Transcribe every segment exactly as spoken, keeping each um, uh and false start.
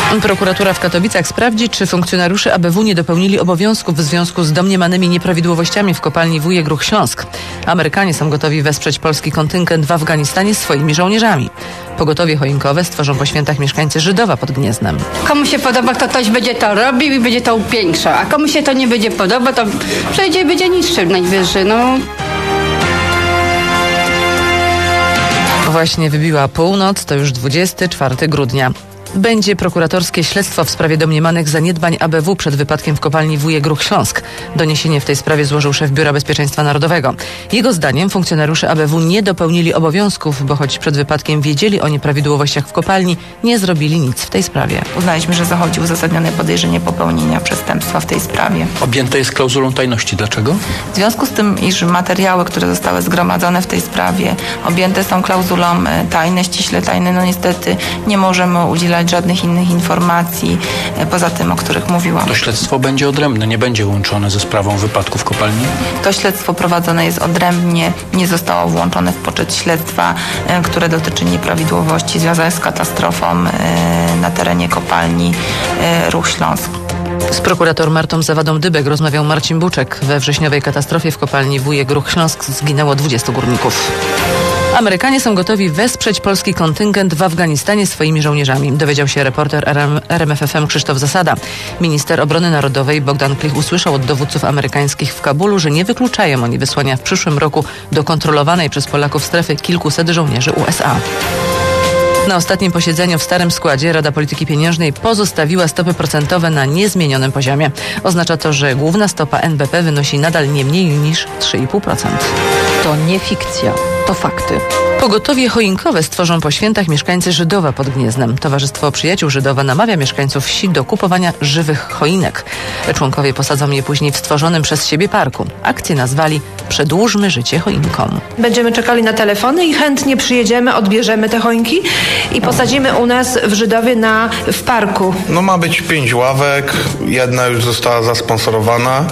Prokuratura w Katowicach sprawdzi, czy funkcjonariusze A B W nie dopełnili obowiązków w związku z domniemanymi nieprawidłowościami w kopalni Wujek Ruch Śląsk. Amerykanie są gotowi wesprzeć polski kontyngent w Afganistanie swoimi żołnierzami. Pogotowie choinkowe stworzą po świętach mieszkańcy Żydowa pod Gniezdnem. Komu się podoba, to ktoś będzie to robił i będzie to upiększał, a komu się to nie będzie podoba, to przejdzie i będzie niższy najwyżej. No. Właśnie wybiła północ, to już dwudziestego czwartego grudnia. Będzie prokuratorskie śledztwo w sprawie domniemanych zaniedbań A B W przed wypadkiem w kopalni Wujek Ruch Śląsk. Doniesienie w tej sprawie złożył szef Biura Bezpieczeństwa Narodowego. Jego zdaniem funkcjonariusze A B W nie dopełnili obowiązków, bo choć przed wypadkiem wiedzieli o nieprawidłowościach w kopalni, nie zrobili nic w tej sprawie. Uznaliśmy, że zachodzi uzasadnione podejrzenie popełnienia przestępstwa w tej sprawie. Objęte jest klauzulą tajności. Dlaczego? W związku z tym, iż materiały, które zostały zgromadzone w tej sprawie, objęte są klauzulą tajne, ściśle tajne, no niestety nie możemy udzielać żadnych innych informacji poza tym, o których mówiłam. To śledztwo będzie odrębne, nie będzie łączone ze sprawą wypadku w kopalni? To śledztwo prowadzone jest odrębnie, nie zostało włączone w poczet śledztwa, które dotyczy nieprawidłowości związanych z katastrofą na terenie kopalni Ruch Śląsk. Z prokurator Martą Zawadą-Dybek rozmawiał Marcin Buczek. We wrześniowej katastrofie w kopalni Wujek Ruch Śląsk zginęło dwudziestu górników. Amerykanie są gotowi wesprzeć polski kontyngent w Afganistanie swoimi żołnierzami, dowiedział się reporter R M F F M Krzysztof Zasada. Minister Obrony Narodowej Bogdan Klich usłyszał od dowódców amerykańskich w Kabulu, że nie wykluczają oni wysłania w przyszłym roku do kontrolowanej przez Polaków strefy kilkuset żołnierzy U S A. Na ostatnim posiedzeniu w starym składzie Rada Polityki Pieniężnej pozostawiła stopy procentowe na niezmienionym poziomie. Oznacza to, że główna stopa N B P wynosi nadal nie mniej niż trzy i pół procent. To nie fikcja, to fakty. Pogotowie choinkowe stworzą po świętach mieszkańcy Żydowa pod Gniezdnem. Towarzystwo Przyjaciół Żydowa namawia mieszkańców wsi do kupowania żywych choinek. Członkowie posadzą je później w stworzonym przez siebie parku. Akcję nazwali Przedłużmy życie choinkom. Będziemy czekali na telefony i chętnie przyjedziemy, odbierzemy te choinki i posadzimy u nas w Żydowie na, w parku. No ma być pięć ławek, jedna już została zasponsorowana.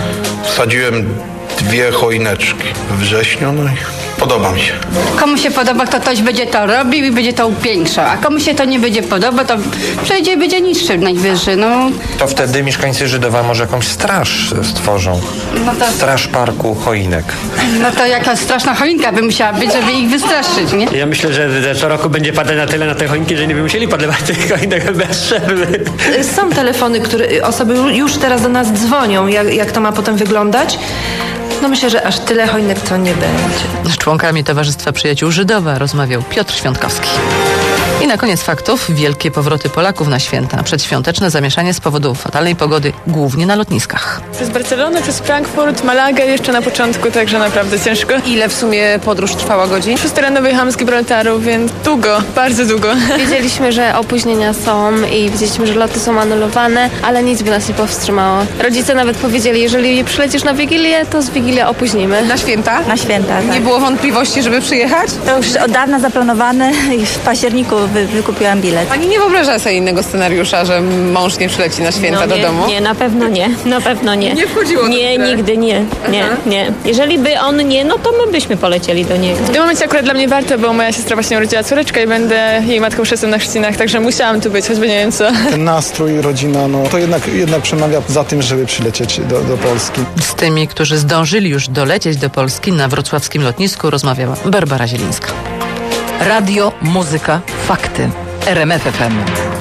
Wsadziłem dwie choineczki we wrześniu, no i podoba mi się. Komu się podoba, to ktoś będzie to robił i będzie to upiększał, a komu się to nie będzie podoba, to przejdzie i będzie niższy najwyżej. No. To wtedy mieszkańcy Żydowa może jakąś straż stworzą. No to, straż parku choinek. No to jaka straszna choinka by musiała być, żeby ich wystraszyć, nie? Ja myślę, że co roku będzie padać na tyle na te choinki, że nie by musieli podlewać tych choinek bez przerwy. Są telefony, które osoby już teraz do nas dzwonią, jak, jak to ma potem wyglądać. No myślę, że aż tyle choinek to nie będzie. Z członkami Towarzystwa Przyjaciół Żydowa rozmawiał Piotr Świątkowski. I na koniec faktów. Wielkie powroty Polaków na święta. Przedświąteczne zamieszanie z powodu fatalnej pogody, głównie na lotniskach. Przez Barcelonę, przez Frankfurt, Malagę jeszcze na początku, także naprawdę ciężko. Ile w sumie podróż trwała godzin? Przez tereny wyjechałam z Gibraltaru, więc długo, bardzo długo. Wiedzieliśmy, że opóźnienia są i wiedzieliśmy, że loty są anulowane, ale nic by nas nie powstrzymało. Rodzice nawet powiedzieli, jeżeli przylecisz na Wigilię, to z Wigilię opóźnimy. Na święta? Na święta, tak. Nie było wątpliwości, żeby przyjechać? To już od dawna zaplanowane i w październiku wy, wykupiłam bilet. Pani nie wyobraża sobie innego scenariusza, że mąż nie przyleci na święta no do nie, domu? Nie, na pewno nie. Na pewno nie. Nie wchodziło Nie, to nigdy nie. Nie, Aha. nie. Jeżeli by on nie, no to my byśmy polecieli do niego. W tym momencie akurat dla mnie warto, bo moja siostra właśnie urodziła córeczkę i będę jej matką chrzestną na chrzcinach, także musiałam tu być, choćby nie wiem co. Ten nastrój, rodzina, no to jednak, jednak przemawia za tym, żeby przylecieć do, do Polski. Z tymi, którzy zdążyli już dolecieć do Polski na wrocławskim lotnisku rozmawiała Barbara Zielińska. Radio, muzyka, fakty. R M F F M.